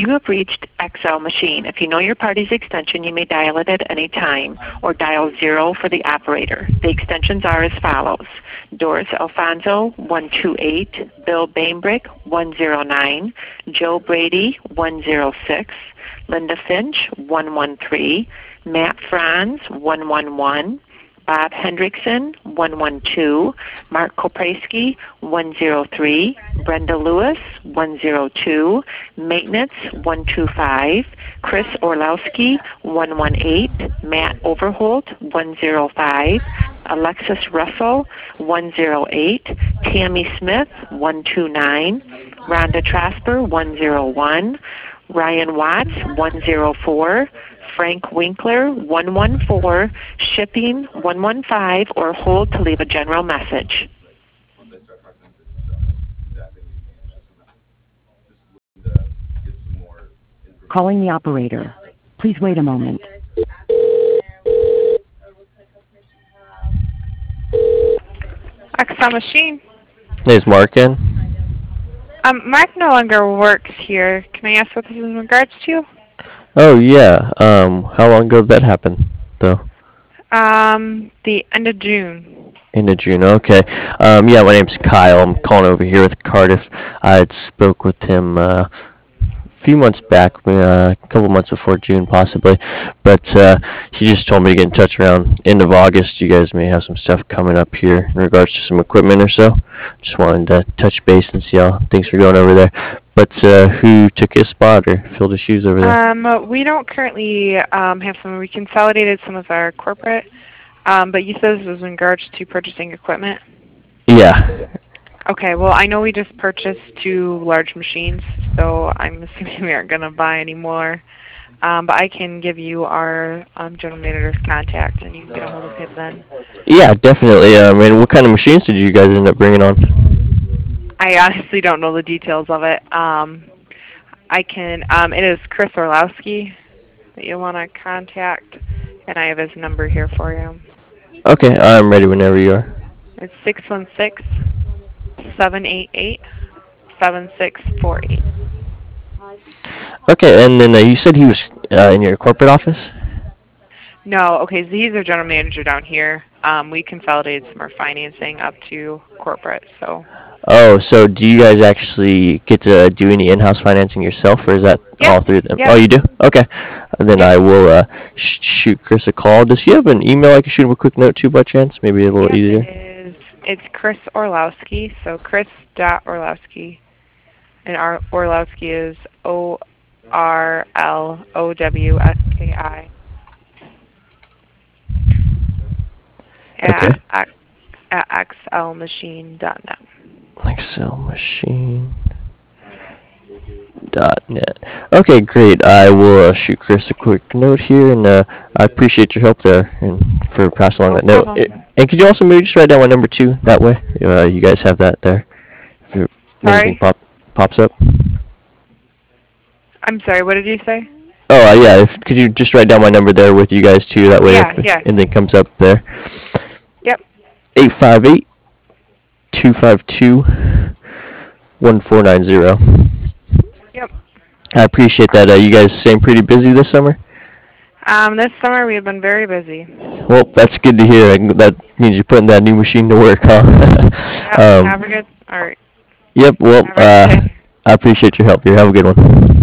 You have reached XL Machine. If you know your party's extension, you may dial it at any time, or dial 0 for the operator. The extensions are as follows: Doris Alfonso, 128, Bill Bainbrick, 109, Joe Brady, 106, Linda Finch, 113, Matt Franz, 111, Bob Hendrickson, 112, Mark Kopreski, 103, Brenda Lewis, 102, Maintenance, 125, Chris Orlowski, 118, Matt Overholt, 105, Alexis Russell, 108, Tammy Smith, 129, Rhonda Trasper, 101, Ryan Watts, 104, Frank Winkler, 114, shipping 115, or hold to leave a general message. Calling the operator. Please wait a moment. XL Machine. Is Mark in? Mark no longer works here. Can I ask what this is in regards to? Oh yeah. How long ago did that happen, though? The end of June. End of June. Okay. Yeah, my name's Kyle. I'm calling over here with Cardiff. I had spoke with him a few months back, a couple months before June possibly, but he just told me to get in touch around end of August. You guys may have some stuff coming up here in regards to some equipment or so. Just wanted to touch base and see how things were going over there. But who took his spot or filled his shoes over there? We don't currently have some. We consolidated some of our corporate, but you said this was in regards to purchasing equipment? Yeah. Okay, well, I know we just purchased 2 large machines, so I'm assuming we aren't going to buy any more. But I can give you our general manager's contact, and you can get a hold of him then. Yeah, definitely. I mean, what kind of machines did you guys end up bringing on? I honestly don't know the details of it. I can. It is Chris Orlowski that you want to contact, and I have his number here for you. Okay, I'm ready whenever you are. It's 616-788-7648. Okay, and then you said he was in your corporate office? No, okay, so he's our general manager down here. We consolidated some of our financing up to corporate, so. Oh, so do you guys actually get to do any in-house financing yourself, or is that all through them? Yeah. Oh, you do? Okay. And then I will shoot Chris a call. Does he have an email I can shoot him a quick note to by chance? Maybe a little easier. It's Chris Orlowski, so Chris.Orlowski. And our Orlowski is ORLOWSKI. Okay. At xlmachine.net. xlmachine.net. Okay, great. I will shoot Chris a quick note here, and I appreciate your help there and for passing along that note. And could you also maybe just write down my number too? That way, you guys have that there. If anything pops up. I'm sorry. What did you say? Oh yeah. Could you just write down my number there with you guys too? That way, if anything comes up there. Yep. 858-252-1490. Yep. I appreciate that. You guys staying pretty busy this summer? This summer we have been very busy. Well, that's good to hear. That means you're putting that new machine to work, huh? Yep. Have a good. All right. Yep. Well, I appreciate your help here. Have a good one.